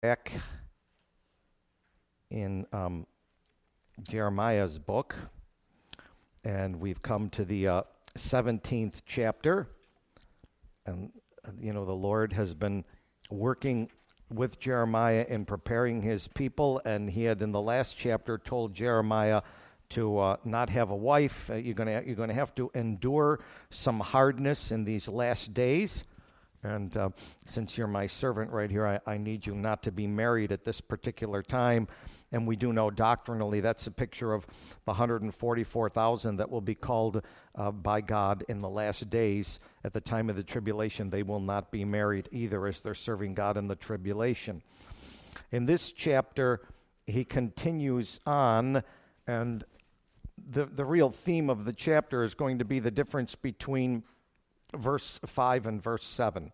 Back in Jeremiah's book, and we've come to the 17th chapter. And, the Lord has been working with Jeremiah in preparing his people, and he had in the last chapter told Jeremiah to not have a wife. You're going to have to endure some hardness in these last days. And since you're my servant right here, I need you not to be married at this particular time. And we do know doctrinally that's a picture of the 144,000 that will be called by God in the last days. At the time of the tribulation, they will not be married either as they're serving God in the tribulation. In this chapter, he continues on, and the real theme of the chapter is going to be the difference between verse 5 and verse 7.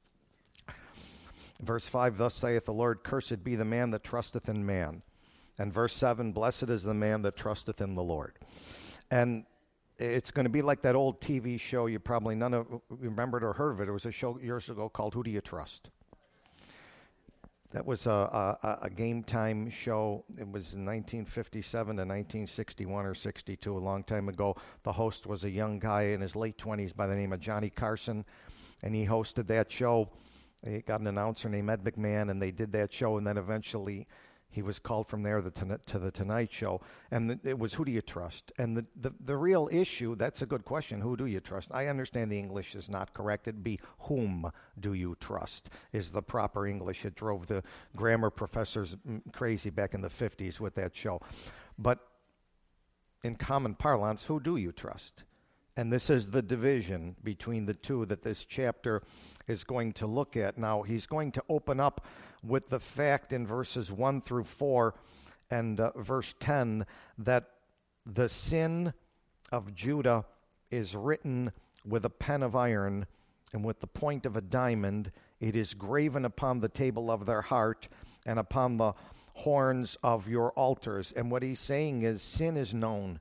Verse 5, thus saith the Lord, cursed be the man that trusteth in man. And verse 7, blessed is the man that trusteth in the Lord. And it's going to be like that old TV show, you probably none of you remembered or heard of it. It was a show years ago called Who Do You Trust? That was a game time show. It was in 1957 to 1961 or 62, a long time ago. The host was a young guy in his late 20s by the name of Johnny Carson, and he hosted that show. He got an announcer named Ed McMahon, and they did that show, and then eventually he was called from there to the Tonight Show, and it was who do you trust? And the real issue, that's a good question, who do you trust? I understand the English is not correct. It'd be whom do you trust is the proper English. It drove the grammar professors crazy back in the 50s with that show. But in common parlance, who do you trust? And this is the division between the two that this chapter is going to look at. Now, he's going to open up with the fact in verses 1 through 4 and verse 10 that the sin of Judah is written with a pen of iron, and with the point of a diamond it is graven upon the table of their heart and upon the horns of your altars. And what he's saying is sin is known.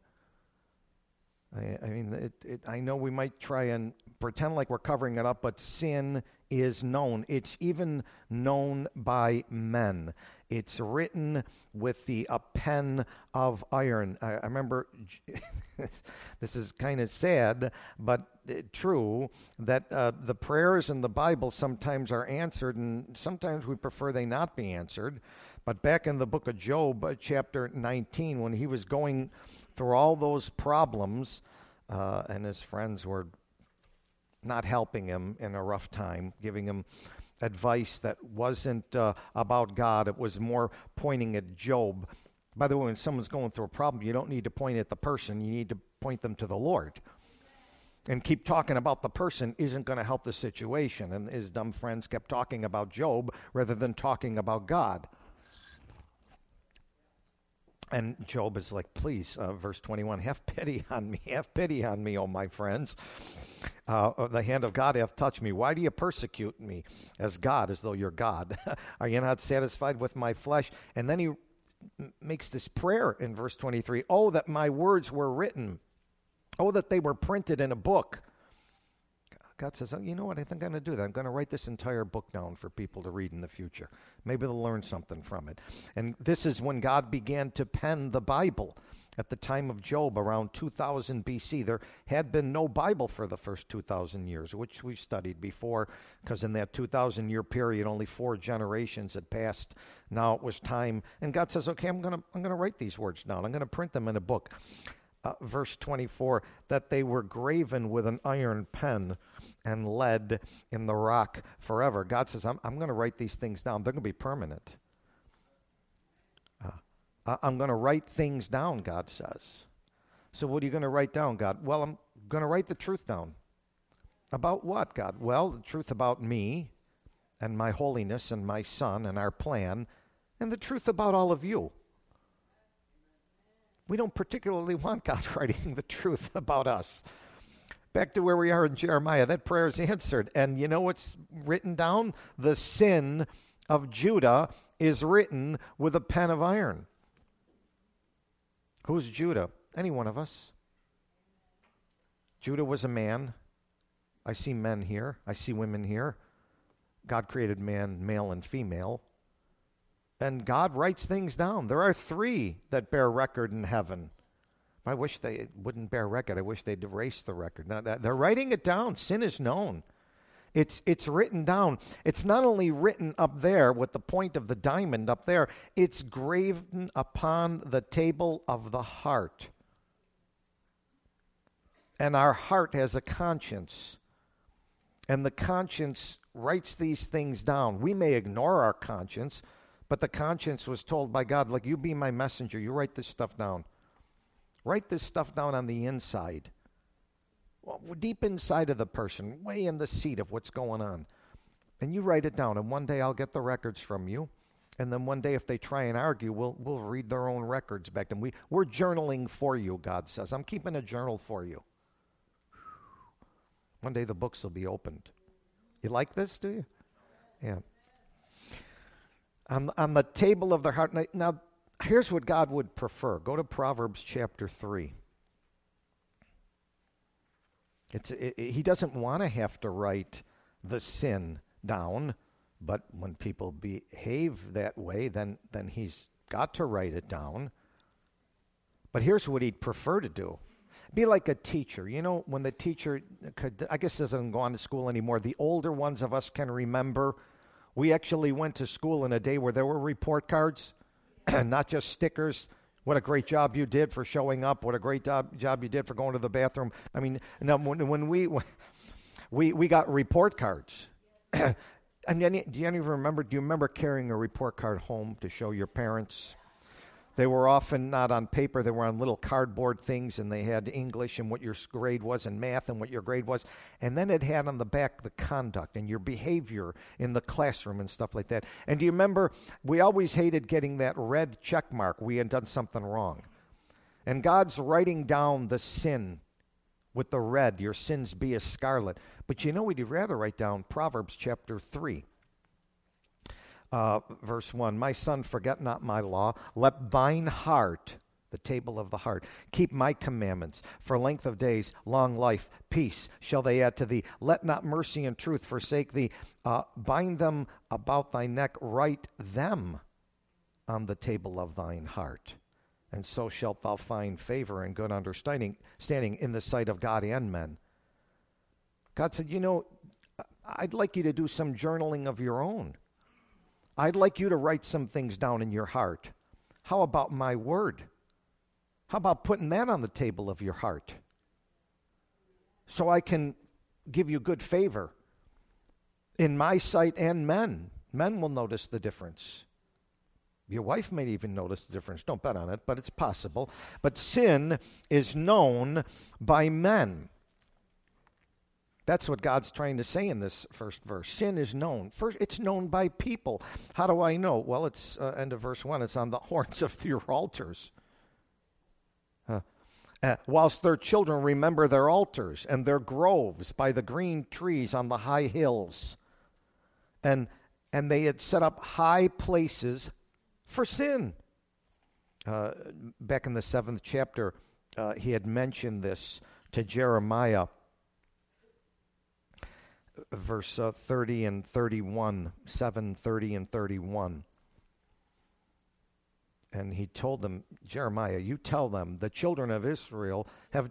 I know we might try and pretend like we're covering it up, but sin is known. It's even known by men. It's written with a pen of iron. I remember, this is kind of sad, but true, that the prayers in the Bible sometimes are answered, and sometimes we prefer they not be answered. But back in the book of Job, chapter 19, when he was going through all those problems, and his friends were not helping him in a rough time, giving him advice that wasn't about God. It was more pointing at Job. By the way, when someone's going through a problem, you don't need to point at the person. You need to point them to the Lord. And keep talking about the person isn't going to help the situation. And his dumb friends kept talking about Job rather than talking about God. And Job is like, please, verse 21, have pity on me, O my friends. The hand of God hath touched me. Why do you persecute me as God, as though you're God? Are you not satisfied with my flesh? And then he makes this prayer in verse 23. Oh, that my words were written. Oh, that they were printed in a book. God says, oh, you know what, I think I'm going to do that. I'm going to write this entire book down for people to read in the future. Maybe they'll learn something from it. And this is when God began to pen the Bible. At the time of Job, around 2000 BC, there had been no Bible for the first 2,000 years, which we've studied before, because in that 2,000-year period, only 4 generations had passed. Now it was time. And God says, okay, I'm going to write these words down. I'm going to print them in a book. Verse 24, that they were graven with an iron pen and lead in the rock forever. God says, I'm going to write these things down. They're going to be permanent. I'm going to write things down, God says. So what are you going to write down, God? Well, I'm going to write the truth down. About what, God? Well, the truth about me and my holiness and my Son and our plan, and the truth about all of you. We don't particularly want God writing the truth about us. Back to where we are in Jeremiah, that prayer is answered. And you know what's written down? The sin of Judah is written with a pen of iron. Who's Judah? Any one of us. Judah was a man. I see men here. I see women here. God created man, male and female. And God writes things down. There are 3 that bear record in heaven. I wish they wouldn't bear record. I wish they'd erase the record. Now, they're writing it down. Sin is known. It's written down. It's not only written up there with the point of the diamond up there, it's graven upon the table of the heart. And our heart has a conscience. And the conscience writes these things down. We may ignore our conscience, but the conscience was told by God, like, you be my messenger. You write this stuff down. Write this stuff down on the inside. Well, deep inside of the person, way in the seat of what's going on. And you write it down, and one day I'll get the records from you. And then one day if they try and argue, we'll read their own records back to them. We're journaling for you, God says. I'm keeping a journal for you. One day the books will be opened. You like this, do you? Yeah. On the table of their heart. Now, here's what God would prefer. Go to Proverbs chapter 3. He doesn't want to have to write the sin down, but when people behave that way, then he's got to write it down. But here's what he'd prefer to do. Be like a teacher. You know, when the teacher I guess doesn't go on to school anymore, the older ones of us can remember, we actually went to school in a day where there were report cards, not just stickers. What a great job you did for showing up. What a great job you did for going to the bathroom. I mean, now when we got report cards. And do you remember carrying a report card home to show your parents? They were often not on paper. They were on little cardboard things, and they had English and what your grade was, and math and what your grade was. And then it had on the back the conduct and your behavior in the classroom and stuff like that. And do you remember, we always hated getting that red check mark. We had done something wrong. And God's writing down the sin with the red. Your sins be as scarlet. But you know what he'd rather write down? Proverbs chapter 3. Verse 1, my son, forget not my law. Let thine heart, the table of the heart, keep my commandments. For length of days, long life, peace shall they add to thee. Let not mercy and truth forsake thee. Bind them about thy neck. Write them on the table of thine heart. And so shalt thou find favor and good understanding in the sight of God and men. God said, you know, I'd like you to do some journaling of your own. I'd like you to write some things down in your heart. How about my word? How about putting that on the table of your heart? So I can give you good favor in my sight and men. Men will notice the difference. Your wife may even notice the difference. Don't bet on it, but it's possible. But sin is known by men. That's what God's trying to say in this first verse. Sin is known. First, it's known by people. How do I know? Well, it's end of verse 1. It's on the horns of your altars. Whilst their children remember their altars and their groves by the green trees on the high hills. And they had set up high places for sin. Back in the 7th chapter, he had mentioned this to Jeremiah. Verse 30 and 31, 7, 30 and 31. And he told them, Jeremiah, you tell them, the children of Israel have,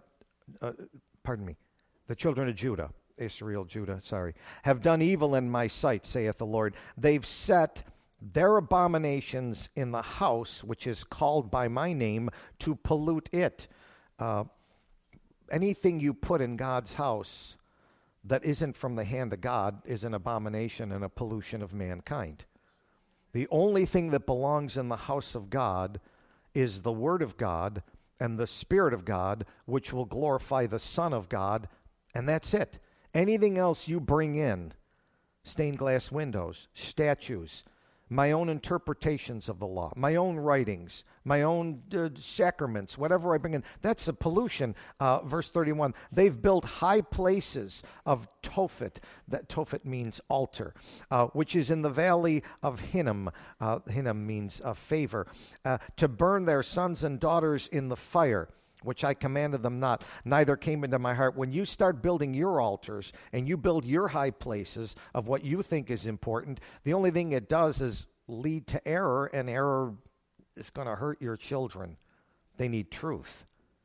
the children of Judah, have done evil in my sight, saith the Lord. They've set their abominations in the house, which is called by my name, to pollute it. Anything you put in God's house that isn't from the hand of God is an abomination and a pollution of mankind. The only thing that belongs in the house of God is the Word of God and the Spirit of God, which will glorify the Son of God, and that's it. Anything else you bring in, stained glass windows, statues, my own interpretations of the law, my own writings, my own sacraments, whatever I bring in, that's a pollution. Verse 31, they've built high places of Tophet. That Tophet means altar, which is in the valley of Hinnom. Hinnom means favor. To burn their sons and daughters in the fire, which I commanded them not, neither came into my heart. When you start building your altars and you build your high places of what you think is important, the only thing it does is lead to error, and error is going to hurt your children. They need truth.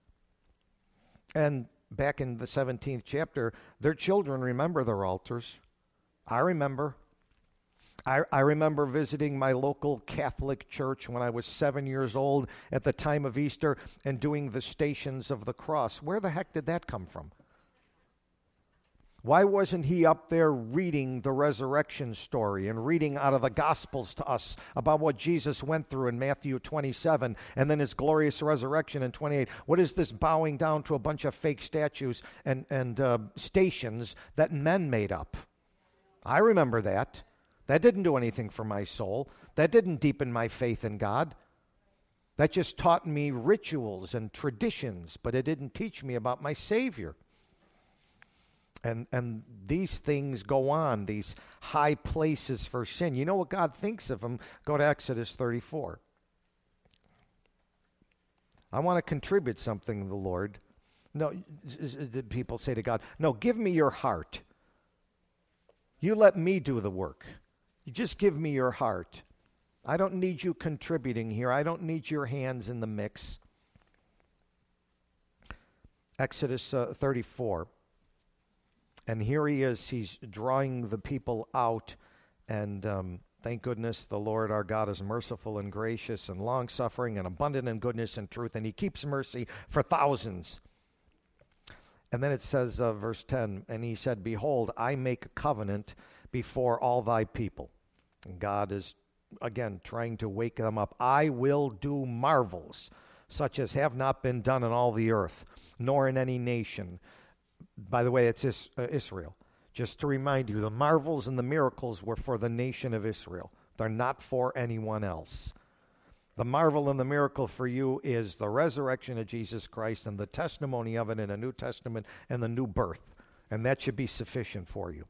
And back in the 17th chapter, their children remember their altars. I remember. I remember visiting my local Catholic church when I was 7 years old at the time of Easter and doing the Stations of the Cross. Where the heck did that come from? Why wasn't he up there reading the resurrection story and reading out of the Gospels to us about what Jesus went through in Matthew 27 and then his glorious resurrection in 28? What is this bowing down to a bunch of fake statues and stations that men made up? I remember that. That didn't do anything for my soul. That didn't deepen my faith in God. That just taught me rituals and traditions, but it didn't teach me about my Savior. And these things go on, these high places for sin. You know what God thinks of them? Go to Exodus 34. I want to contribute something to the Lord. No, people say to God, no, give me your heart. You let me do the work. You just give me your heart. I don't need you contributing here. I don't need your hands in the mix. Exodus 34. And here he is. He's drawing the people out. And thank goodness the Lord our God is merciful and gracious and long-suffering and abundant in goodness and truth. And he keeps mercy for thousands. And then it says, verse 10, and he said, behold, I make a covenant before all thy people. And God is, again, trying to wake them up. I will do marvels, such as have not been done in all the earth, nor in any nation. By the way, it's Israel. Just to remind you, the marvels and the miracles were for the nation of Israel. They're not for anyone else. The marvel and the miracle for you is the resurrection of Jesus Christ and the testimony of it in the New Testament and the new birth. And that should be sufficient for you.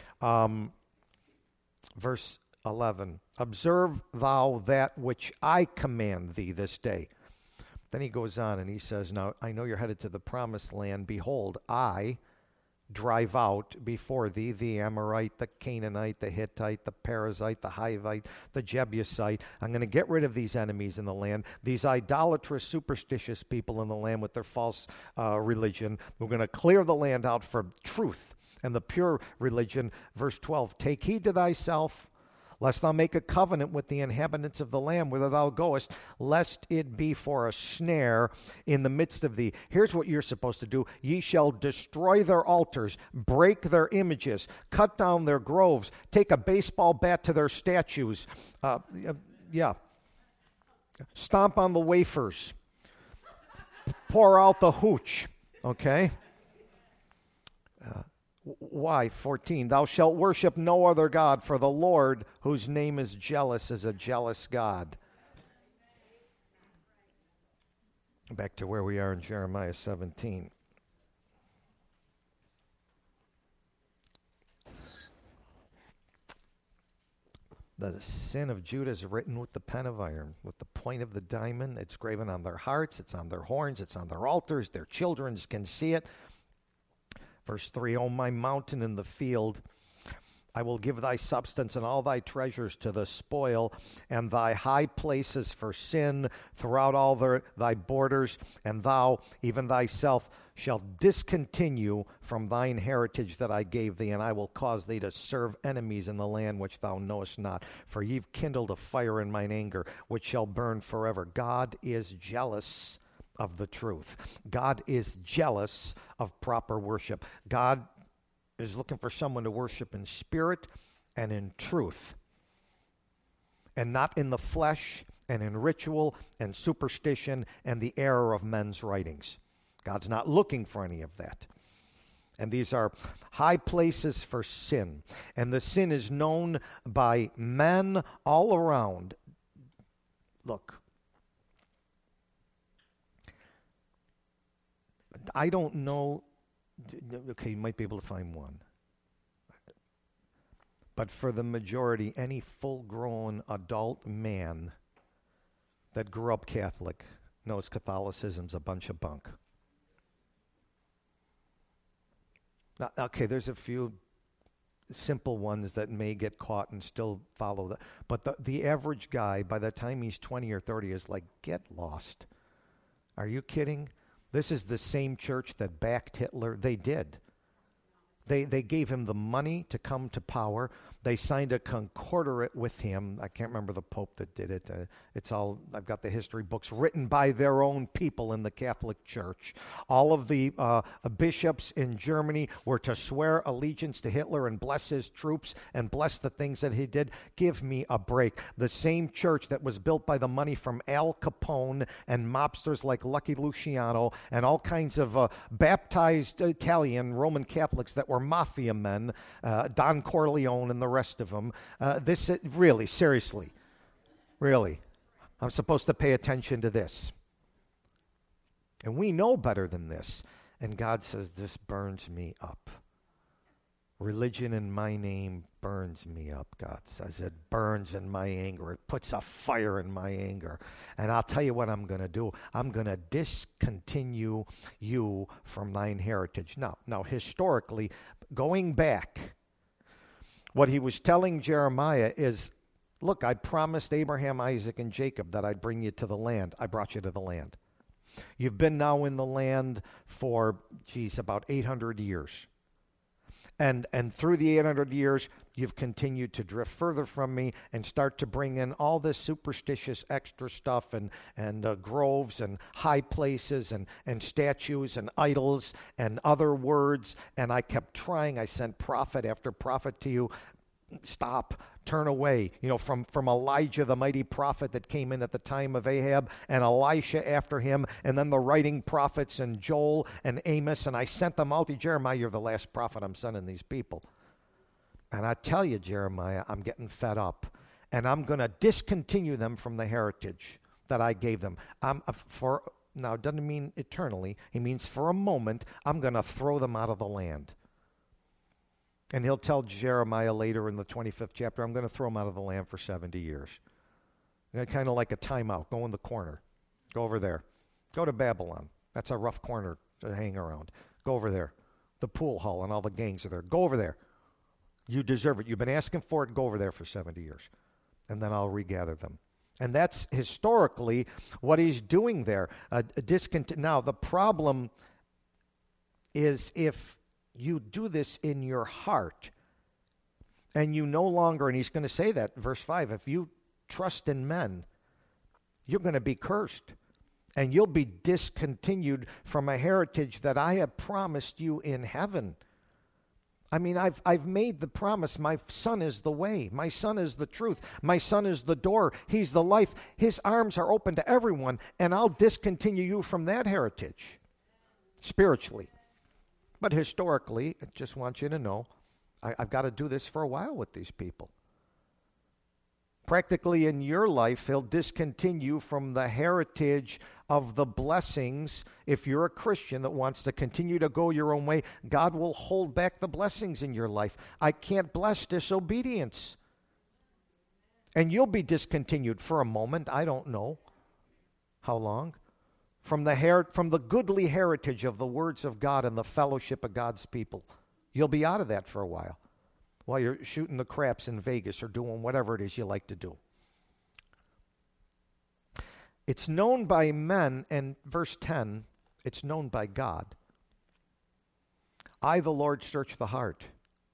Verse 11, observe thou that which I command thee this day. Then he goes on and he says, now I know you're headed to the promised land. Behold, I drive out before thee the Amorite, the Canaanite, the Hittite, the Perizzite, the Hivite, the Jebusite. I'm going to get rid of these enemies in the land, these idolatrous, superstitious people in the land with their false religion. We're going to clear the land out for truth and the pure religion. Verse 12, take heed to thyself, lest thou make a covenant with the inhabitants of the land whither thou goest, lest it be for a snare in the midst of thee. Here's what you're supposed to do. Ye shall destroy their altars, break their images, cut down their groves, take a baseball bat to their statues. Stomp on the wafers. Pour out the hooch. Okay? Why? 14, thou shalt worship no other God, for the Lord, whose name is jealous, is a jealous God. Back to where we are in Jeremiah 17. The sin of Judah is written with the pen of iron, with the point of the diamond. It's graven on their hearts, it's on their horns, it's on their altars. Their children can see it. Verse 3, O my mountain in the field, I will give thy substance and all thy treasures to the spoil, and thy high places for sin throughout all thy borders, and thou, even thyself, shalt discontinue from thine heritage that I gave thee, and I will cause thee to serve enemies in the land which thou knowest not. For ye've kindled a fire in mine anger, which shall burn forever. God is jealous of the truth. God is jealous of proper worship. God is looking for someone to worship in spirit and in truth, and not in the flesh and in ritual and superstition and the error of men's writings. God's not looking for any of that. And these are high places for sin. And the sin is known by men all around. Look, I don't know. Okay, you might be able to find one. But for the majority, any full-grown adult man that grew up Catholic knows Catholicism's a bunch of bunk. Now, okay, there's a few simple ones that may get caught and still follow that. But the average guy, by the time he's 20 or 30, is like, get lost. Are you kidding? This is the same church that backed Hitler. They did. They gave him the money to come to power. They signed a concordat with him. I can't remember the Pope that did it. I've got the history books written by their own people in the Catholic Church. All of the bishops in Germany were to swear allegiance to Hitler and bless his troops and bless the things that he did. Give me a break. The same church that was built by the money from Al Capone and mobsters like Lucky Luciano and all kinds of baptized Italian Roman Catholics that were mafia men, Don Corleone and the rest of them. Really, seriously, really, I'm supposed to pay attention to this. And we know better than this. And God says, this burns me up. Religion in my name burns me up, God says. It burns in my anger. It puts a fire in my anger. And I'll tell you what I'm going to do. I'm going to discontinue you from thine heritage. Now, historically, going back, what he was telling Jeremiah is, look, I promised Abraham, Isaac, and Jacob that I'd bring you to the land. I brought you to the land. You've been now in the land for, about 800 years. And through the 800 years, you've continued to drift further from me and start to bring in all this superstitious extra stuff and groves and high places and statues and idols and other words. And I kept trying. I sent prophet after prophet to you. Stop, turn away, from Elijah, the mighty prophet that came in at the time of Ahab, and Elisha after him, and then the writing prophets and Joel and Amos, and I sent them out to Jeremiah. You're the last prophet I'm sending these people. And I tell you, Jeremiah, I'm getting fed up, and I'm going to discontinue them from the heritage that I gave them. Now, it doesn't mean eternally. It means for a moment, I'm going to throw them out of the land. And he'll tell Jeremiah later in the 25th chapter, I'm going to throw them out of the land for 70 years. Kind of like a timeout. Go in the corner. Go over there. Go to Babylon. That's a rough corner to hang around. Go over there. The pool hall and all the gangs are there. Go over there. You deserve it. You've been asking for it. Go over there for 70 years. And then I'll regather them. And that's historically what he's doing there. Now, the problem is if you do this in your heart, and you no longer, and he's going to say that, verse 5, if you trust in men, you're going to be cursed, and you'll be discontinued from a heritage that I have promised you in heaven. I mean, I've made the promise. My son is the way. My son is the truth. My son is the door. He's the life. His arms are open to everyone, and I'll discontinue you from that heritage, spiritually. But historically, I just want you to know, I've got to do this for a while with these people. Practically in your life, he'll discontinue from the heritage of the blessings. If you're a Christian that wants to continue to go your own way, God will hold back the blessings in your life. I can't bless disobedience. And you'll be discontinued for a moment. I don't know how long. From the goodly heritage of the words of God and the fellowship of God's people. You'll be out of that for a while you're shooting the craps in Vegas or doing whatever it is you like to do. It's known by men, and verse 10, it's known by God. I, the Lord, search the heart.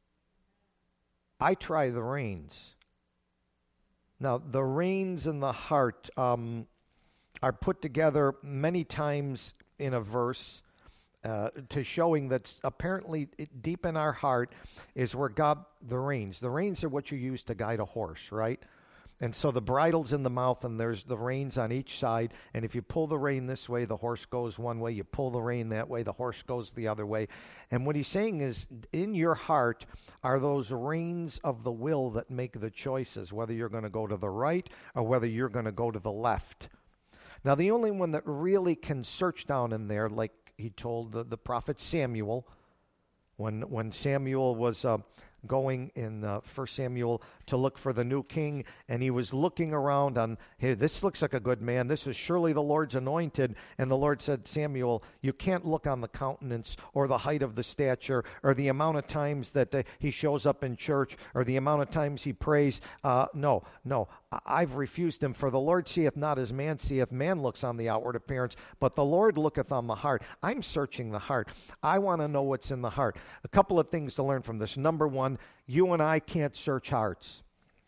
I try the reins. Now, the reins in the heart are put together many times in a verse to showing that apparently deep in our heart is where God, the reins are what you use to guide a horse, right? And so the bridle's in the mouth and there's the reins on each side. And if you pull the rein this way, the horse goes one way. You pull the rein that way, the horse goes the other way. And what he's saying is in your heart are those reins of the will that make the choices, whether you're going to go to the right or whether you're going to go to the left. Now, the only one that really can search down in there, like he told the prophet Samuel, when Samuel was going in 1 Samuel to look for the new king, and he was looking around on, hey, this looks like a good man. This is surely the Lord's anointed. And the Lord said, Samuel, you can't look on the countenance or the height of the stature or the amount of times that he shows up in church or the amount of times he prays. No, I've refused him. For the Lord seeth not as man seeth. Man looks on the outward appearance, but the Lord looketh on the heart. I'm searching the heart. I want to know what's in the heart. A couple of things to learn from this. Number one, you and I can't search hearts.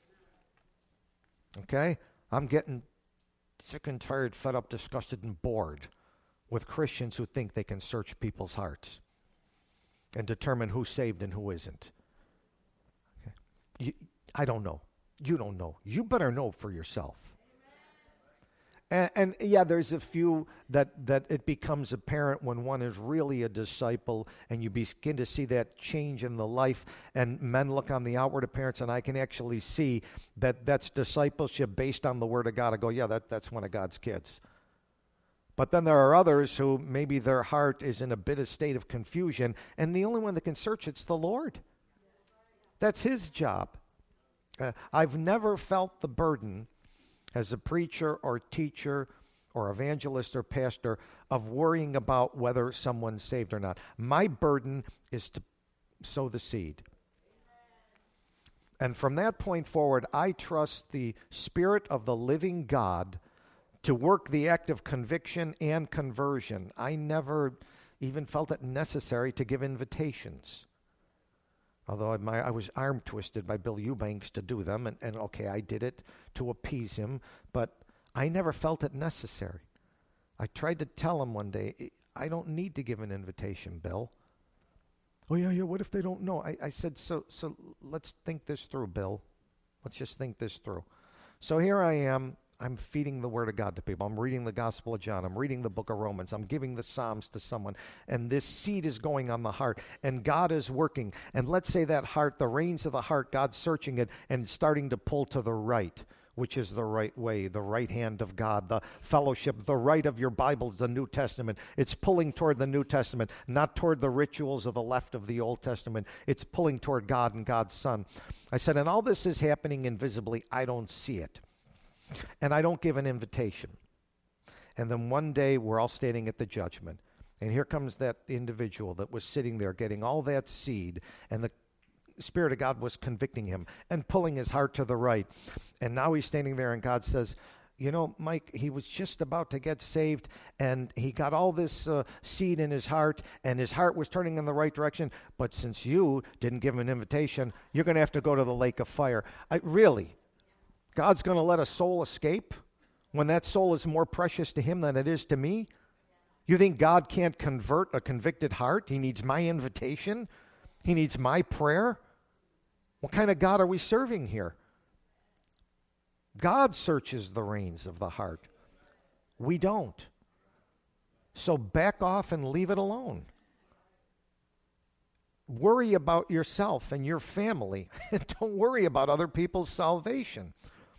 Okay? I'm getting sick and tired, fed up, disgusted, and bored with Christians who think they can search people's hearts and determine who's saved and who isn't. Okay? I don't know. You don't know. You better know for yourself. And yeah, there's a few that it becomes apparent when one is really a disciple and you begin to see that change in the life, and men look on the outward appearance, and I can actually see that that's discipleship based on the Word of God. I go, yeah, that's one of God's kids. But then there are others who maybe their heart is in a bit of state of confusion, and the only one that can search it's the Lord. That's His job. I've never felt the burden as a preacher or teacher or evangelist or pastor of worrying about whether someone's saved or not. My burden is to sow the seed. And from that point forward, I trust the Spirit of the living God to work the act of conviction and conversion. I never even felt it necessary to give invitations. Although I was arm twisted by Bill Eubanks to do them, and okay, I did it to appease him, but I never felt it necessary. I tried to tell him one day, I don't need to give an invitation, Bill. Oh, yeah, what if they don't know? I said, so let's think this through, Bill. Let's just think this through. So here I am. I'm feeding the Word of God to people. I'm reading the Gospel of John. I'm reading the book of Romans. I'm giving the Psalms to someone. And this seed is going on the heart. And God is working. And let's say that heart, the reins of the heart, God's searching it and starting to pull to the right, which is the right way, the right hand of God, the fellowship, the right of your Bible, the New Testament. It's pulling toward the New Testament, not toward the rituals of the left of the Old Testament. It's pulling toward God and God's Son. I said, and all this is happening invisibly. I don't see it. And I don't give an invitation. And then one day we're all standing at the judgment. And here comes that individual that was sitting there getting all that seed. And the Spirit of God was convicting him and pulling his heart to the right. And now he's standing there and God says, you know, Mike, he was just about to get saved and he got all this seed in his heart and his heart was turning in the right direction. But since you didn't give him an invitation, you're going to have to go to the lake of fire. Really? God's going to let a soul escape when that soul is more precious to him than it is to me? You think God can't convert a convicted heart? He needs my invitation? He needs my prayer? What kind of God are we serving here? God searches the reins of the heart. We don't. So back off and leave it alone. Worry about yourself and your family. Don't worry about other people's salvation.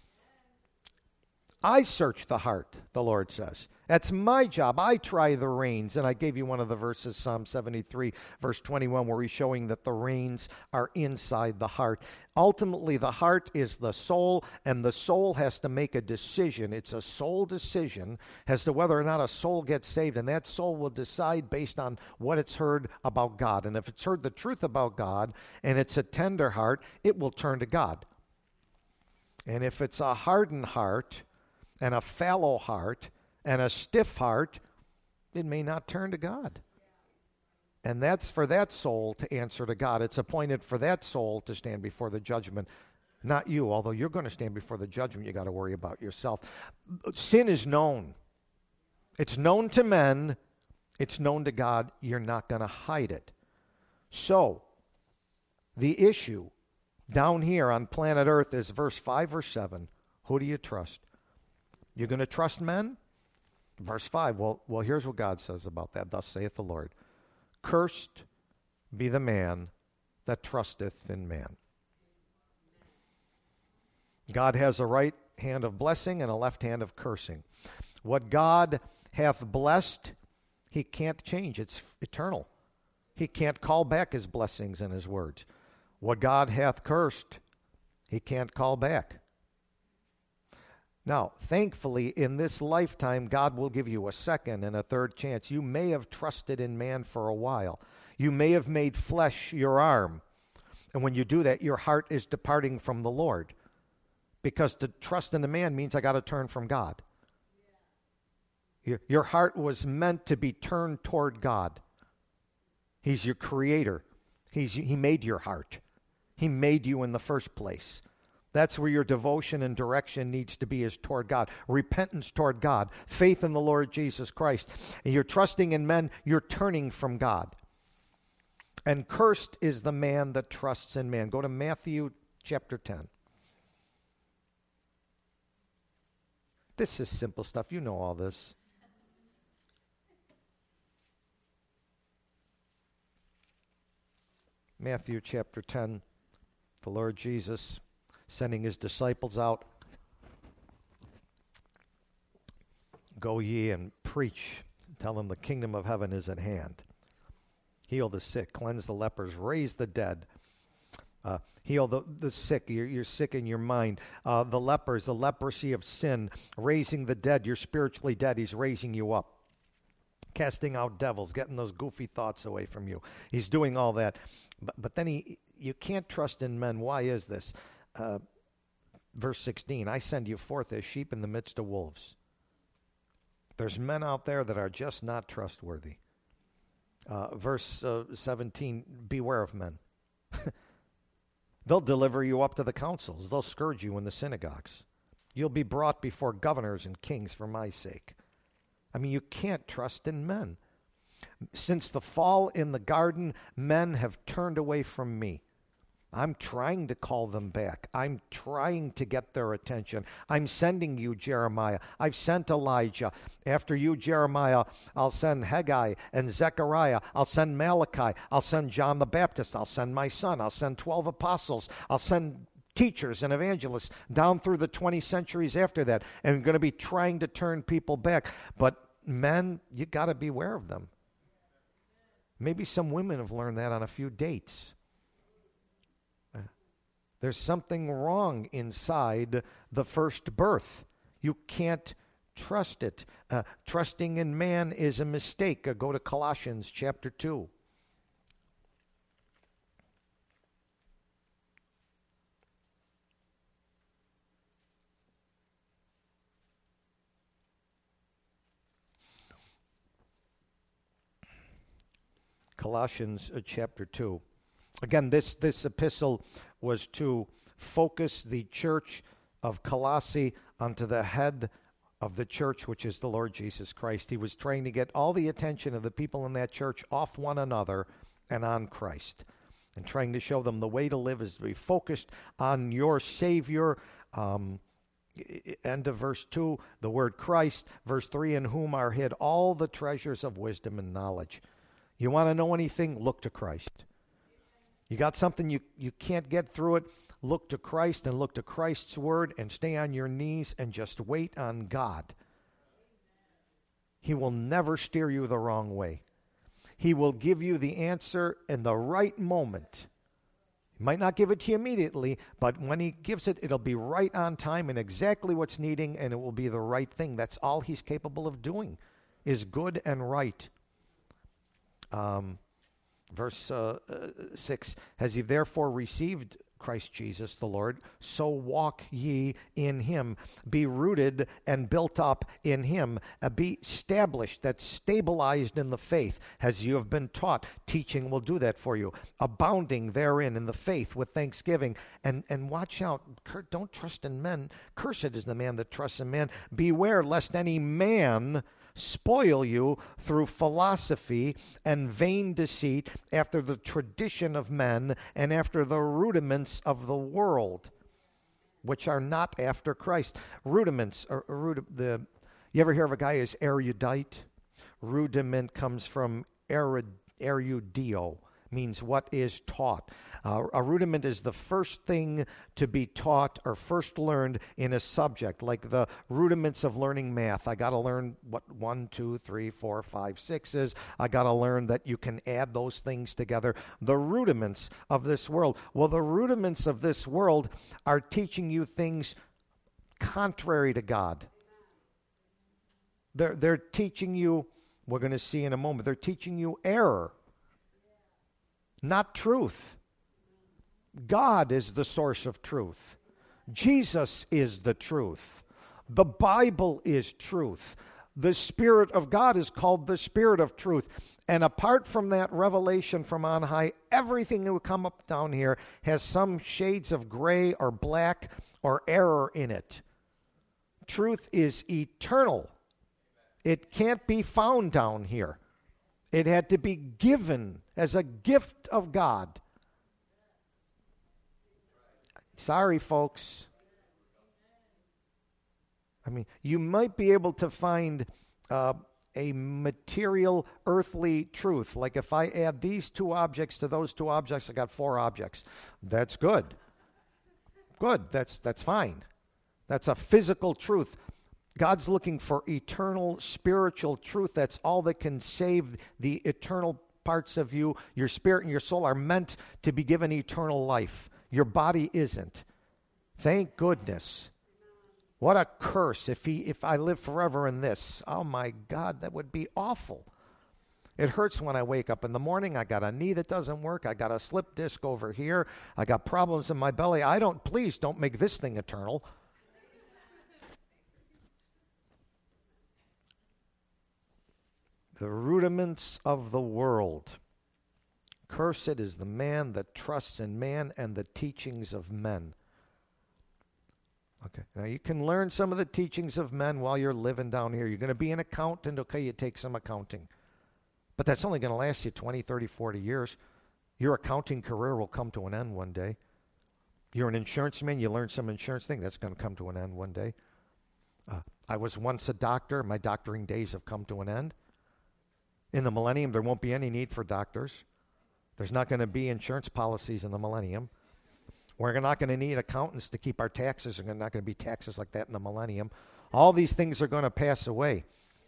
I search the heart, the Lord says. That's my job. I try the reins. And I gave you one of the verses, Psalm 73, verse 21, where he's showing that the reins are inside the heart. Ultimately, the heart is the soul, and the soul has to make a decision. It's a soul decision as to whether or not a soul gets saved, and that soul will decide based on what it's heard about God. And if it's heard the truth about God, and it's a tender heart, it will turn to God. And if it's a hardened heart, and a fallow heart, and a stiff heart, it may not turn to God. And that's for that soul to answer to God. It's appointed for that soul to stand before the judgment, not you. Although you're going to stand before the judgment, you got to worry about yourself. Sin is known. It's known to men. It's known to God. You're not going to hide it. So, the issue down here on planet Earth is verse 5 or 7. Who do you trust? You're going to trust men? Verse 5, well, here's what God says about that. Thus saith the Lord, cursed be the man that trusteth in man. God has a right hand of blessing and a left hand of cursing. What God hath blessed, he can't change. It's eternal. He can't call back his blessings and his words. What God hath cursed, he can't call back. Now, thankfully, in this lifetime, God will give you a second and a third chance. You may have trusted in man for a while. You may have made flesh your arm. And when you do that, your heart is departing from the Lord. Because to trust in a man means I got to turn from God. Your heart was meant to be turned toward God. He's your creator. He made your heart. He made you in the first place. That's where your devotion and direction needs to be, is toward God. Repentance toward God. Faith in the Lord Jesus Christ. And you're trusting in men, you're turning from God. And cursed is the man that trusts in man. Go to Matthew chapter 10. This is simple stuff. You know all this. Matthew chapter 10, the Lord Jesus sending his disciples out. Go ye and preach. Tell them the kingdom of heaven is at hand. Heal the sick, cleanse the lepers, raise the dead. Heal the sick. You're sick in your mind. The lepers, the leprosy of sin, raising the dead. You're spiritually dead. He's raising you up. Casting out devils, getting those goofy thoughts away from you. He's doing all that. But then you can't trust in men. Why is this? Verse 16, I send you forth as sheep in the midst of wolves. There's men out there that are just not trustworthy. Verse 17, beware of men. They'll deliver you up to the councils. They'll scourge you in the synagogues. You'll be brought before governors and kings for my sake. I mean, you can't trust in men. Since the fall in the garden, men have turned away from me. I'm trying to call them back. I'm trying to get their attention. I'm sending you, Jeremiah. I've sent Elijah. After you, Jeremiah, I'll send Haggai and Zechariah. I'll send Malachi. I'll send John the Baptist. I'll send my son. I'll send 12 apostles. I'll send teachers and evangelists down through the 20 centuries after that. And I'm going to be trying to turn people back. But men, you got to beware of them. Maybe some women have learned that on a few dates. There's something wrong inside the first birth. You can't trust it. Trusting in man is a mistake. Go to Colossians chapter 2. Colossians chapter 2. Again, this epistle was to focus the church of Colossae onto the head of the church, which is the Lord Jesus Christ. He was trying to get all the attention of the people in that church off one another and on Christ, and trying to show them the way to live is to be focused on your Savior. End of verse 2, the word Christ. Verse 3, in whom are hid all the treasures of wisdom and knowledge. You want to know anything? Look to Christ. You got something you can't get through it? Look to Christ and look to Christ's word and stay on your knees and just wait on God. He will never steer you the wrong way. He will give you the answer in the right moment. He might not give it to you immediately, but when he gives it, it'll be right on time and exactly what's needing, and it will be the right thing. That's all he's capable of doing, is good and right. Verse 6, as ye therefore received Christ Jesus the Lord, so walk ye in him. Be rooted and built up in him. Be established, that's stabilized in the faith, as you have been taught. Teaching will do that for you. Abounding therein in the faith with thanksgiving. And watch out, don't trust in men. Cursed is the man that trusts in man. Beware lest any man spoil you through philosophy and vain deceit, after the tradition of men and after the rudiments of the world, which are not after Christ. Rudiments, you ever hear of a guy as erudite? Rudiment comes from erudio, means what is taught. A rudiment is the first thing to be taught or first learned in a subject, like the rudiments of learning math. I got to learn what 1, 2, 3, 4, 5, 6 is. I got to learn that you can add those things together. The rudiments of this world. Well, the rudiments of this world are teaching you things contrary to God. They're teaching you, we're going to see in a moment, they're teaching you error, not truth. God is the source of truth. Jesus is the truth. The Bible is truth. The Spirit of God is called the Spirit of truth. And apart from that revelation from on high, everything that will come up down here has some shades of gray or black or error in it. Truth is eternal. It can't be found down here. It had to be given as a gift of God. Sorry, folks. I mean, you might be able to find a material, earthly truth. Like if I add these two objects to those two objects, I got 4 objects. That's good. Good. That's fine. That's a physical truth. God's looking for eternal spiritual truth. That's all that can save the eternal parts of you. Your spirit and your soul are meant to be given eternal life. Your body isn't. Thank goodness. What a curse if I live forever in this. Oh my God, that would be awful. It hurts when I wake up in the morning. I got a knee that doesn't work. I got a slip disc over here. I got problems in my belly. Please don't make this thing eternal. The rudiments of the world. Cursed is the man that trusts in man and the teachings of men. Okay, now you can learn some of the teachings of men while you're living down here. You're going to be an accountant, okay, you take some accounting. But that's only going to last you 20, 30, 40 years. Your accounting career will come to an end one day. You're an insurance man, you learn some insurance thing, that's going to come to an end one day. I was once a doctor. My doctoring days have come to an end. In the millennium, there won't be any need for doctors. There's not going to be insurance policies in the millennium. We're not going to need accountants to keep our taxes. There's not going to be taxes like that in the millennium. All these things are going to pass away.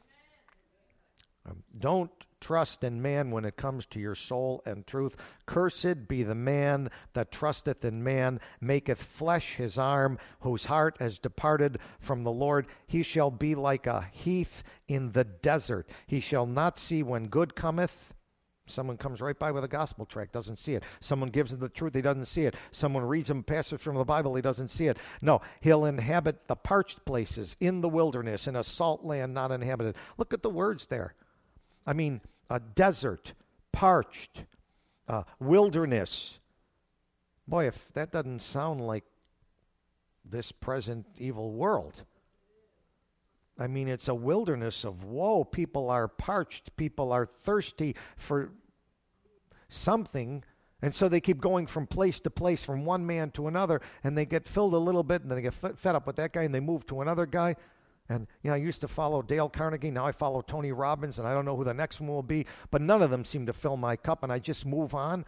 Don't trust in man when it comes to your soul and truth. Cursed be the man that trusteth in man, maketh flesh his arm, whose heart has departed from the Lord. He shall be like a heath in the desert. He shall not see when good cometh. Someone comes right by with a gospel tract, doesn't see it. Someone gives him the truth, he doesn't see it. Someone reads him a passage from the Bible, he doesn't see it. No, he'll inhabit the parched places in the wilderness, in a salt land not inhabited. Look at the words there. I mean, a desert, parched, wilderness. Boy, if that doesn't sound like this present evil world. I mean, it's a wilderness of woe. People are parched. People are thirsty for something. And so they keep going from place to place, from one man to another, and they get filled a little bit, and then they get fed up with that guy, and they move to another guy. And, I used to follow Dale Carnegie. Now I follow Tony Robbins, and I don't know who the next one will be. But none of them seem to fill my cup, and I just move on.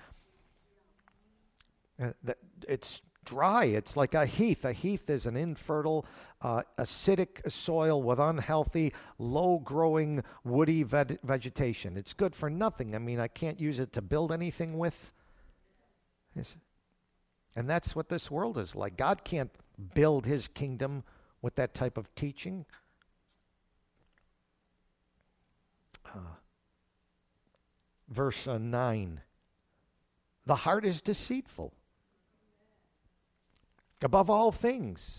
It's dry. It's like a heath. A heath is an infertile, acidic soil with unhealthy, low-growing, woody vegetation. It's good for nothing. I mean, I can't use it to build anything with. And that's what this world is like. God can't build his kingdom with that type of teaching. Verse 9. The heart is deceitful above all things.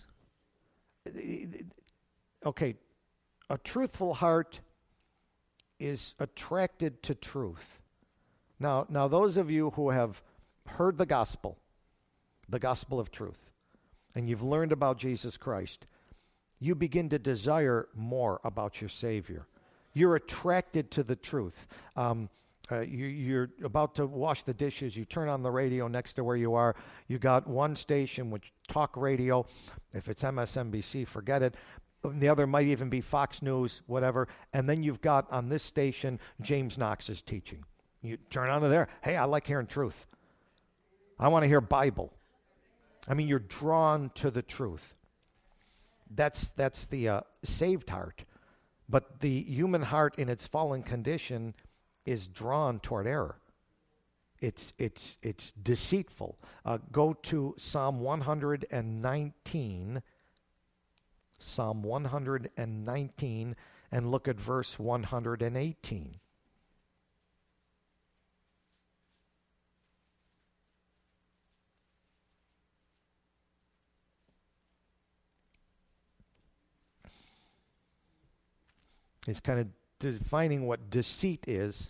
Okay, a truthful heart is attracted to truth. Now those of you who have heard the gospel of truth, and you've learned about Jesus Christ, you begin to desire more about your Savior. You're attracted to the truth. You're about to wash the dishes. You turn on the radio next to where you are. You got one station, which talk radio. If it's MSNBC, forget it. The other might even be Fox News, whatever. And then you've got on this station, James Knox's teaching. You turn onto there. Hey, I like hearing truth. I want to hear Bible. I mean, you're drawn to the truth. That's the saved heart. But the human heart in its fallen condition is drawn toward error. It's deceitful. Go to Psalm 119. Psalm 119 and look at verse 118. He's kind of defining what deceit is.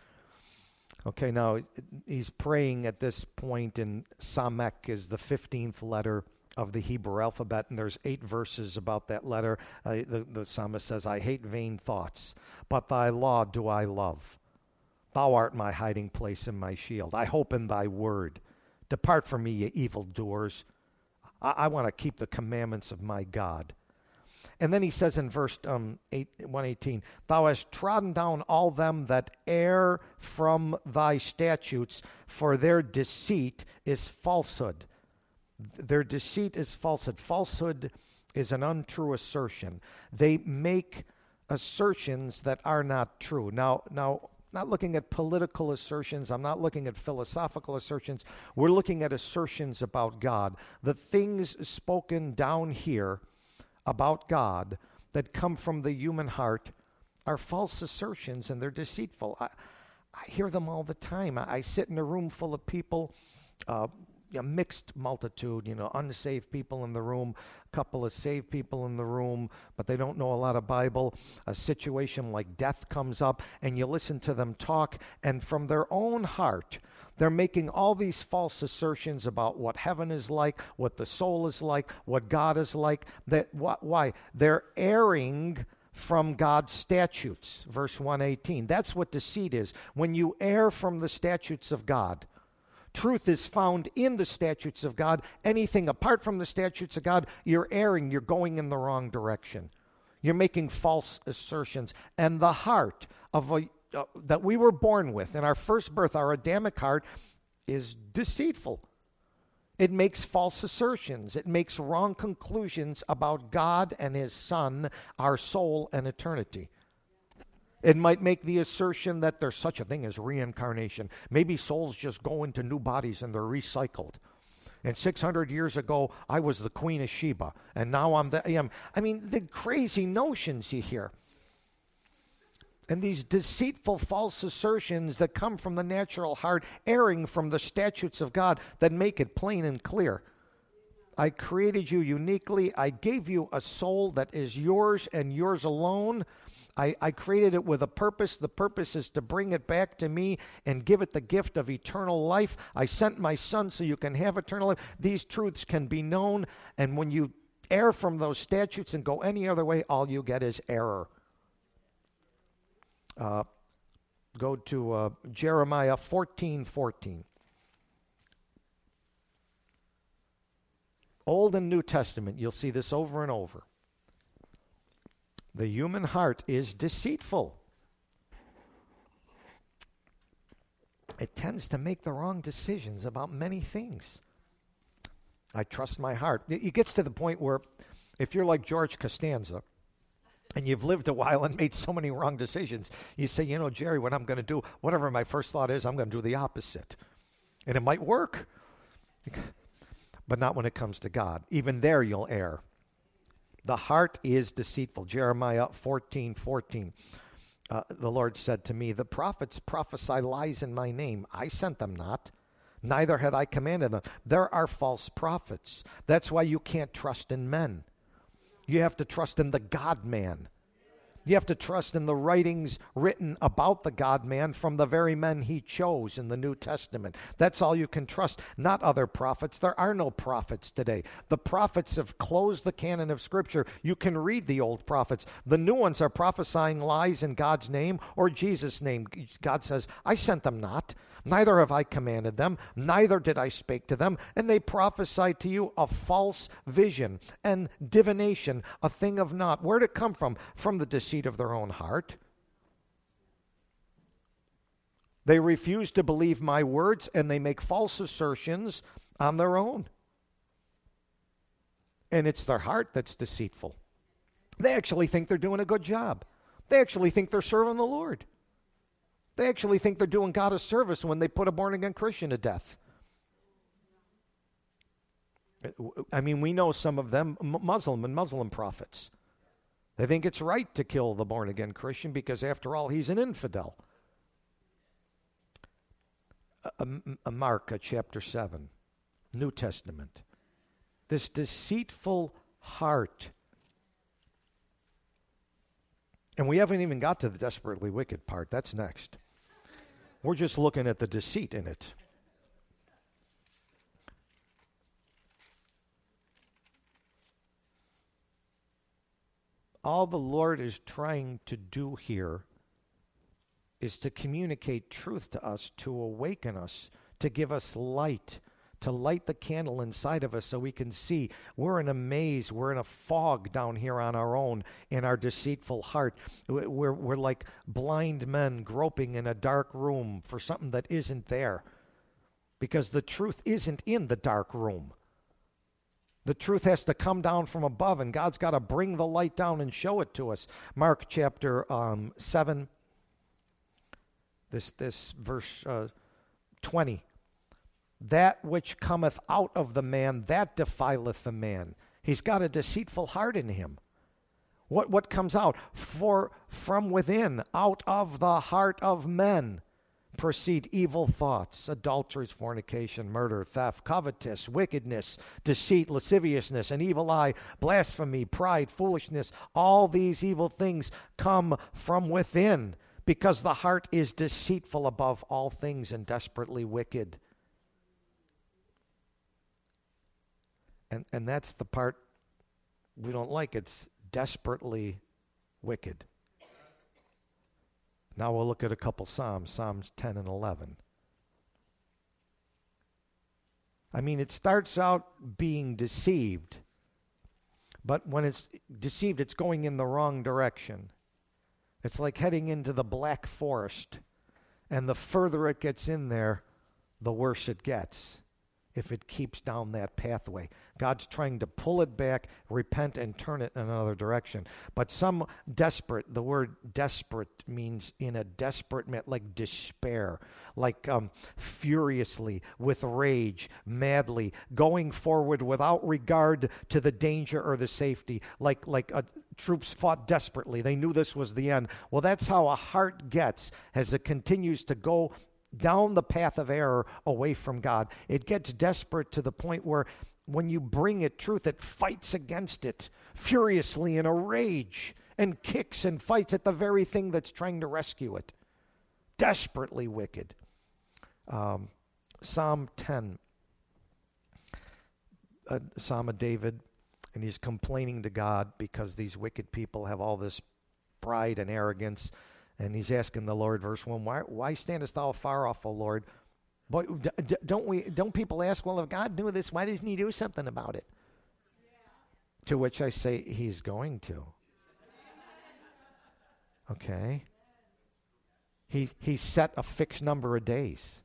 Okay, now he's praying at this point in Samek is the 15th letter of the Hebrew alphabet, and there's 8 verses about that letter. The psalmist says, I hate vain thoughts, but thy law do I love. Thou art my hiding place and my shield. I hope in thy word. Depart from me, ye evildoers. I want to keep the commandments of my God. And then he says in verse 118, Thou hast trodden down all them that err from thy statutes, for their deceit is falsehood. Their deceit is falsehood. Falsehood is an untrue assertion. They make assertions that are not true. Now, not looking at political assertions. I'm not looking at philosophical assertions. We're looking at assertions about God. The things spoken down here about God that come from the human heart are false assertions, and they're deceitful. I hear them all the time. I sit in a room full of people, a mixed multitude, unsaved people in the room, a couple of saved people in the room, but they don't know a lot of Bible. A situation like death comes up, and you listen to them talk, and from their own heart, they're making all these false assertions about what heaven is like, what the soul is like, what God is like. Why? They're erring from God's statutes. Verse 118. That's what deceit is. When you err from the statutes of God, truth is found in the statutes of God. Anything apart from the statutes of God, you're erring. You're going in the wrong direction. You're making false assertions. And the heart of that we were born with in our first birth, our Adamic heart, is deceitful. It makes false assertions. It makes wrong conclusions about God and his Son, our soul, and eternity. It might make the assertion that there's such a thing as reincarnation. Maybe souls just go into new bodies and they're recycled. And 600 years ago, I was the Queen of Sheba, and now I'm the... I mean, the crazy notions you hear. And these deceitful false assertions that come from the natural heart, erring from the statutes of God that make it plain and clear. I created you uniquely. I gave you a soul that is yours and yours alone. I created it with a purpose. The purpose is to bring it back to me and give it the gift of eternal life. I sent my Son so you can have eternal life. These truths can be known. And when you err from those statutes and go any other way, all you get is error. Go to Jeremiah 14:14. Old and New Testament, you'll see this over and over. The human heart is deceitful. It tends to make the wrong decisions about many things. I trust my heart. It gets to the point where if you're like George Costanza, and you've lived a while and made so many wrong decisions, you say, Jerry, what I'm going to do, whatever my first thought is, I'm going to do the opposite. And it might work, but not when it comes to God. Even there you'll err. The heart is deceitful. Jeremiah 14:14. The Lord said to me, the prophets prophesy lies in my name. I sent them not, neither had I commanded them. There are false prophets. That's why you can't trust in men. You have to trust in the God-man. You have to trust in the writings written about the God-man from the very men he chose in the New Testament. That's all you can trust, not other prophets. There are no prophets today. The prophets have closed the canon of Scripture. You can read the old prophets. The new ones are prophesying lies in God's name or Jesus' name. God says, I sent them not. Neither have I commanded them, neither did I speak to them, and they prophesy to you a false vision and divination, a thing of naught. Where'd it come from? From the deceit of their own heart. They refuse to believe my words, and they make false assertions on their own. And it's their heart that's deceitful. They actually think they're doing a good job. They actually think they're serving the Lord. They actually think they're doing God a service when they put a born-again Christian to death. I mean, we know some of them, Muslim prophets. They think it's right to kill the born-again Christian because, after all, he's an infidel. Mark chapter 7, New Testament. This deceitful heart. And we haven't even got to the desperately wicked part. That's next. We're just looking at the deceit in it. All the Lord is trying to do here is to communicate truth to us, to awaken us, to give us light, to light the candle inside of us so we can see. We're in a maze, we're in a fog down here on our own in our deceitful heart. We're like blind men groping in a dark room for something that isn't there, because the truth isn't in the dark room. The truth has to come down from above, and God's got to bring the light down and show it to us. Mark chapter 7, this verse 20. That which cometh out of the man, that defileth the man. He's got a deceitful heart in him. What comes out? For from within, out of the heart of men, proceed evil thoughts, adulteries, fornication, murder, theft, covetous, wickedness, deceit, lasciviousness, an evil eye, blasphemy, pride, foolishness. All these evil things come from within, because the heart is deceitful above all things and desperately wicked. And that's the part we don't like. It's desperately wicked. Now we'll look at a couple Psalms, Psalms 10 and 11. I mean, it starts out being deceived, but when it's deceived, it's going in the wrong direction. It's like heading into the Black Forest, and the further it gets in there, the worse it gets if it keeps down that pathway. God's trying to pull it back, repent, and turn it in another direction. But some desperate, the word desperate means in a desperate, like despair, like furiously, with rage, madly, going forward without regard to the danger or the safety, like troops fought desperately. They knew this was the end. Well, that's how a heart gets as it continues to go down the path of error away from God. It gets desperate to the point where when you bring it truth, it fights against it furiously in a rage and kicks and fights at the very thing that's trying to rescue it. Desperately wicked. Psalm 10, Psalm of David, and he's complaining to God because these wicked people have all this pride and arrogance. And he's asking the Lord, verse 1, why standest thou far off, O Lord? But don't people ask, well, if God knew this, why doesn't he do something about it? Yeah. To which I say, he's going to. Okay. He set a fixed number of days.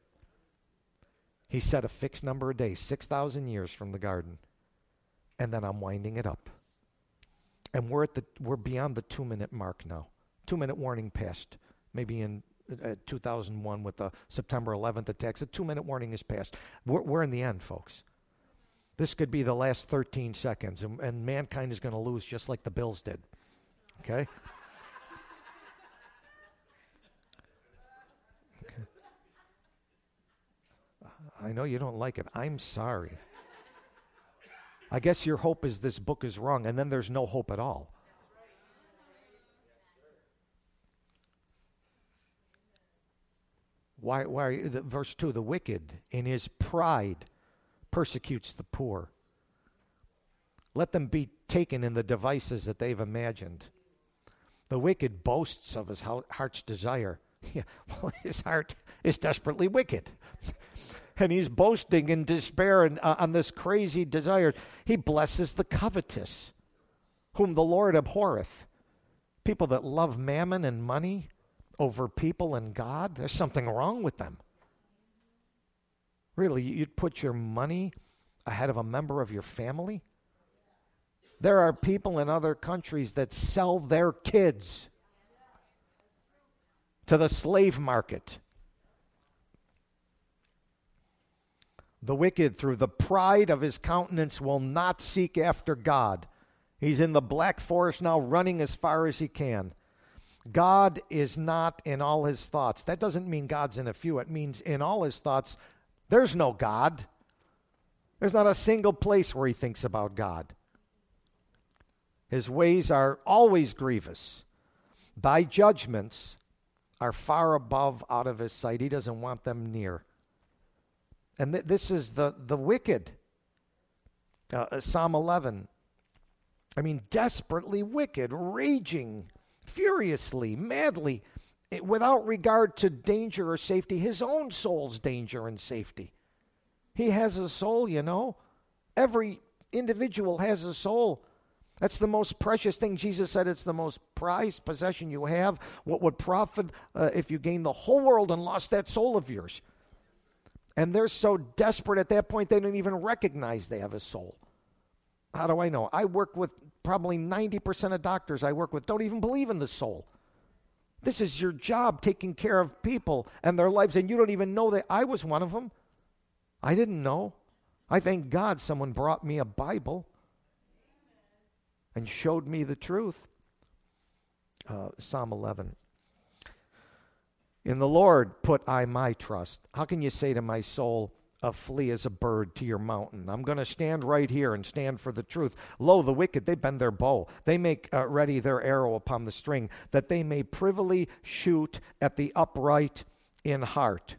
He set a fixed number of days, 6,000 years from the garden. And then I'm winding it up. And we're beyond the 2-minute mark now. 2-minute warning passed, maybe in 2001 with the September 11th attacks. A 2-minute warning is passed. We're in the end, folks. This could be the last 13 seconds, and mankind is going to lose just like the Bills did. Okay? I know you don't like it. I'm sorry. I guess your hope is this book is wrong, and then there's no hope at all. Why verse 2, the wicked in his pride persecutes the poor. Let them be taken in the devices that they've imagined. The wicked boasts of his heart's desire. Yeah, well, his heart is desperately wicked. And he's boasting in despair and on this crazy desire. He blesses the covetous, whom the Lord abhorreth. People that love mammon and money. over people and God, there's something wrong with them. Really, you'd put your money ahead of a member of your family? There are people in other countries that sell their kids to the slave market. The wicked, through the pride of his countenance, will not seek after God. He's in the black forest now, running as far as he can. God is not in all his thoughts. That doesn't mean God's in a few. It means in all his thoughts, there's no God. There's not a single place where he thinks about God. His ways are always grievous. Thy judgments are far above out of his sight. He doesn't want them near. And this is the wicked. Psalm 11. I mean, desperately wicked, raging, furiously, madly, without regard to danger or safety, his own soul's danger and safety. He has a soul, you know. Every individual has a soul. That's the most precious thing. Jesus said it's the most prized possession you have. What would profit if you gained the whole world and lost that soul of yours? And they're so desperate at that point, they don't even recognize they have a soul. How do I know? I work with probably 90% of doctors I work with don't even believe in the soul. This is your job, taking care of people and their lives, and you don't even know that I was one of them. I didn't know. I thank God someone brought me a Bible and showed me the truth. Psalm 11. In the Lord put I my trust. How can you say to my soul, flee as a bird to your mountain? I'm going to stand right here and stand for the truth. Lo, the wicked, they bend their bow. They make ready their arrow upon the string, that they may privily shoot at the upright in heart.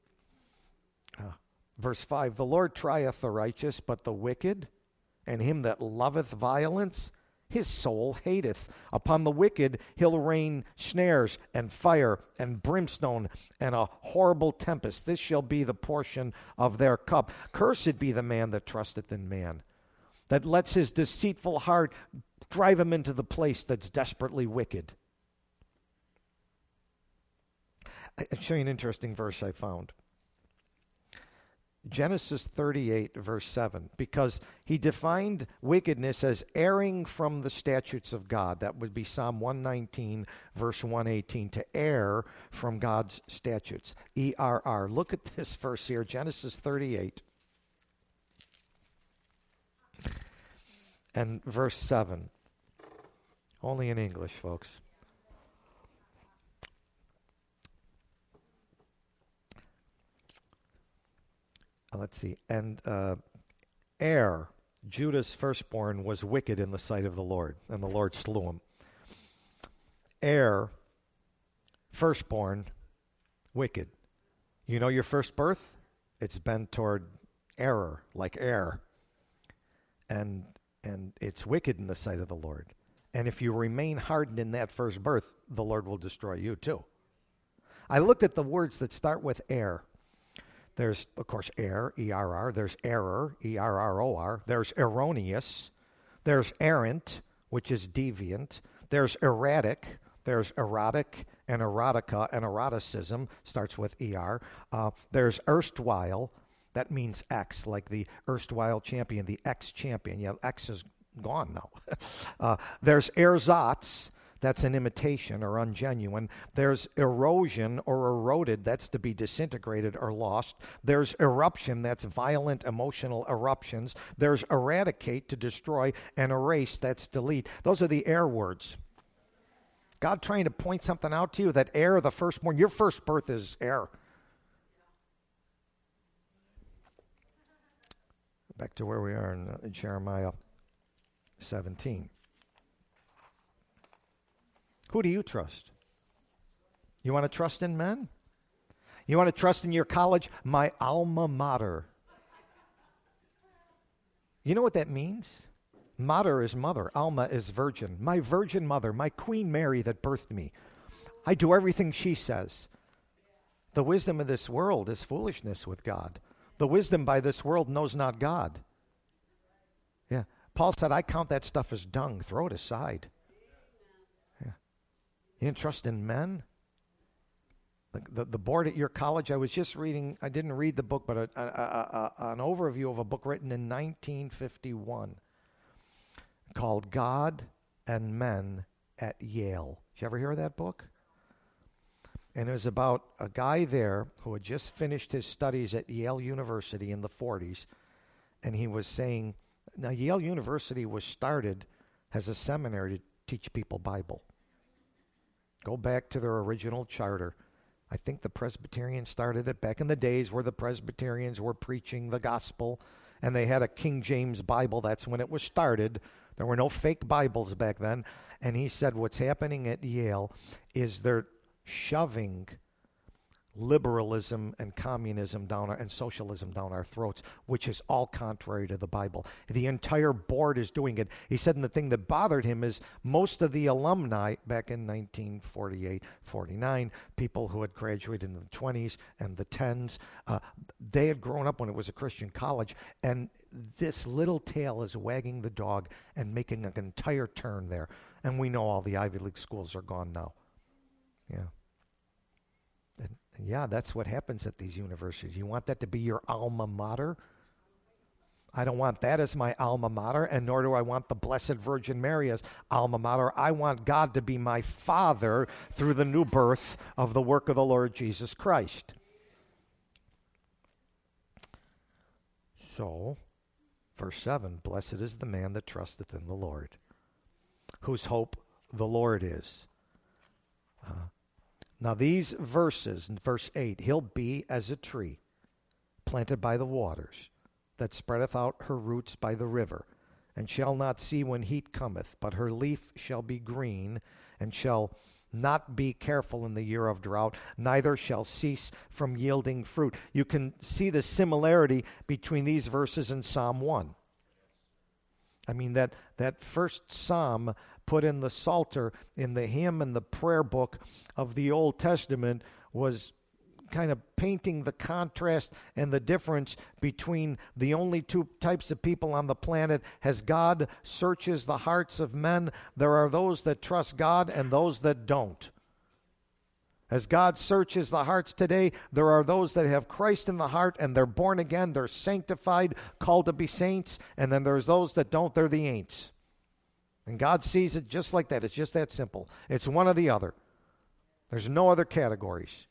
Verse 5, the Lord trieth the righteous, but the wicked and him that loveth violence, his soul hateth. Upon the wicked he'll rain snares and fire and brimstone and a horrible tempest. This shall be the portion of their cup. Cursed be the man that trusteth in man, that lets his deceitful heart drive him into the place that's desperately wicked. I'll show you an interesting verse I found. Genesis 38, verse 7, because he defined wickedness as erring from the statutes of God. That would be Psalm 119, verse 118, to err from God's statutes. E-R-R. Look at this verse here, Genesis 38 and verse 7. Only in English, folks. Let's see. And Er, Judah's firstborn, was wicked in the sight of the Lord, and the Lord slew him. Er, firstborn, wicked. You know your first birth? It's bent toward error, like air. And it's wicked in the sight of the Lord. And if you remain hardened in that first birth, the Lord will destroy you too. I looked at the words that start with er. There's, of course, err, E-R-R. There's error, E-R-R-O-R. There's erroneous. There's errant, which is deviant. There's erratic. There's erotic and erotica, and eroticism starts with E-R. There's erstwhile. That means X, like the erstwhile champion, the ex-champion. Yeah, X is gone now. There's ersatz. That's an imitation or ungenuine. There's erosion or eroded. That's to be disintegrated or lost. There's eruption. That's violent emotional eruptions. There's eradicate, to destroy, and erase. That's delete. Those are the air words. God trying to point something out to you, that air, the firstborn, your first birth is air. Back to where we are in Jeremiah 17. Who do you trust? You want to trust in men? You want to trust in your college? My alma mater. You know what that means? Mater is mother. Alma is virgin. My virgin mother, my Queen Mary that birthed me. I do everything she says. The wisdom of this world is foolishness with God. The wisdom by this world knows not God. Yeah. Paul said, I count that stuff as dung. Throw it aside. You didn't trust in men? The board at your college, I was just reading, I didn't read the book, but an overview of a book written in 1951 called God and Men at Yale. Did you ever hear of that book? And it was about a guy there who had just finished his studies at Yale University in the 40s. And he was saying, now Yale University was started as a seminary to teach people Bible. Go back to their original charter. I think the Presbyterians started it back in the days where the Presbyterians were preaching the gospel. And they had a King James Bible. That's when it was started. There were no fake Bibles back then. And he said what's happening at Yale is they're shoving liberalism and communism down and socialism down our throats, which is all contrary to the Bible. The entire board is doing it. He said, and the thing that bothered him is most of the alumni back in 1948, 49, people who had graduated in the 20s and the 10s, they had grown up when it was a Christian college, and this little tail is wagging the dog and making an entire turn there. And we know all the Ivy League schools are gone now. Yeah. And yeah, that's what happens at these universities. You want that to be your alma mater? I don't want that as my alma mater, and nor do I want the Blessed Virgin Mary as alma mater. I want God to be my Father through the new birth of the work of the Lord Jesus Christ. So, verse 7, blessed is the man that trusteth in the Lord, whose hope the Lord is. Now these verses, in verse 8, he'll be as a tree planted by the waters, that spreadeth out her roots by the river, and shall not see when heat cometh, but her leaf shall be green, and shall not be careful in the year of drought, neither shall cease from yielding fruit. You can see the similarity between these verses and Psalm 1. I mean, that first psalm put in the Psalter, in the hymn and the prayer book of the Old Testament, was kind of painting the contrast and the difference between the only two types of people on the planet. As God searches the hearts of men, there are those that trust God and those that don't. As God searches the hearts today, there are those that have Christ in the heart and they're born again, they're sanctified, called to be saints, and then there's those that don't, they're the ain'ts. And God sees it just like that. It's just that simple. It's one or the other. There's no other categories.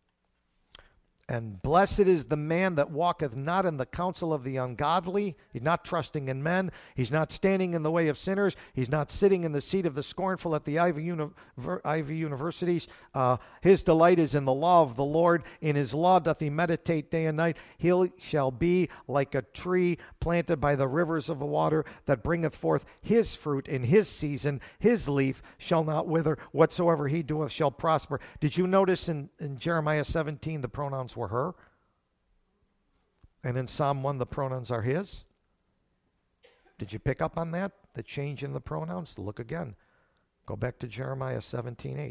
And blessed is the man that walketh not in the counsel of the ungodly. He's not trusting in men. He's not standing in the way of sinners. He's not sitting in the seat of the scornful at the Ivy Universities. His delight is in the law of the Lord. In his law doth he meditate day and night. He shall be like a tree planted by the rivers of the water, that bringeth forth his fruit in his season. His leaf shall not wither. Whatsoever he doeth shall prosper. Did you notice in Jeremiah 17 the pronouns were her? And in Psalm 1 the pronouns are his? Did you pick up on that? The change in the pronouns? Look again. Go back to Jeremiah 17:8.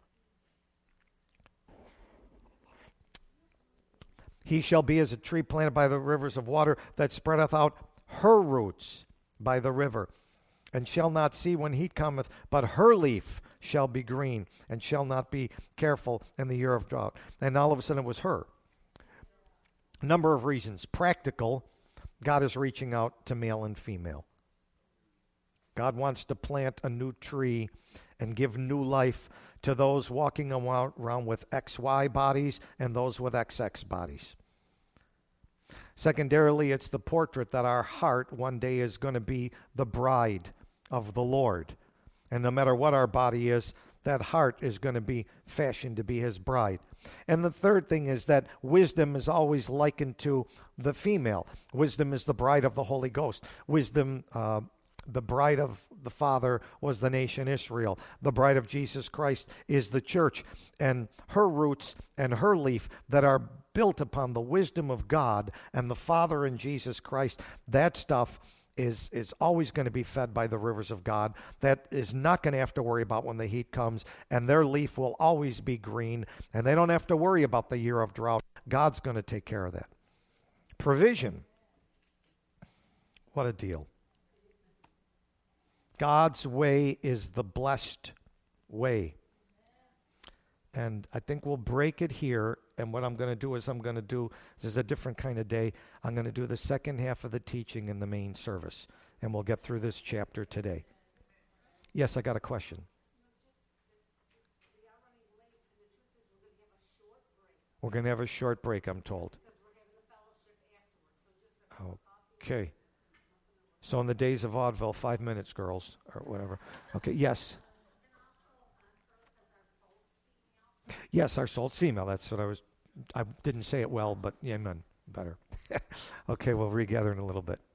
He shall be as a tree planted by the rivers of water, that spreadeth out her roots by the river, and shall not see when heat cometh, but her leaf shall be green, and shall not be careful in the year of drought. And all of a sudden it was her. A number of reasons. Practical, God is reaching out to male and female. God wants to plant a new tree and give new life to those walking around with XY bodies and those with XX bodies. Secondarily, it's the portrait that our heart one day is going to be the bride of the Lord. And no matter what our body is, that heart is going to be fashioned to be his bride. And the third thing is that wisdom is always likened to the female. Wisdom is the bride of the Holy Ghost. Wisdom, the bride of the Father was the nation Israel. The bride of Jesus Christ is the church. And her roots and her leaf that are built upon the wisdom of God and the Father and Jesus Christ, that stuff is always going to be fed by the rivers of God. That is not going to have to worry about when the heat comes, and their leaf will always be green, and they don't have to worry about the year of drought. God's going to take care of that. Provision. What a deal. God's way is the blessed way. And I think we'll break it here. And what I'm going to do is this is a different kind of day. I'm going to do the second half of the teaching in the main service. And we'll get through this chapter today. Yes, I got a question. We're going to have a short break, I'm told. Okay. So in the days of vaudeville, 5 minutes, girls, or whatever. Okay, yes. Yes, our soul's female. That's what I didn't say it well, but yeah, amen. Better. Okay, we'll regather in a little bit.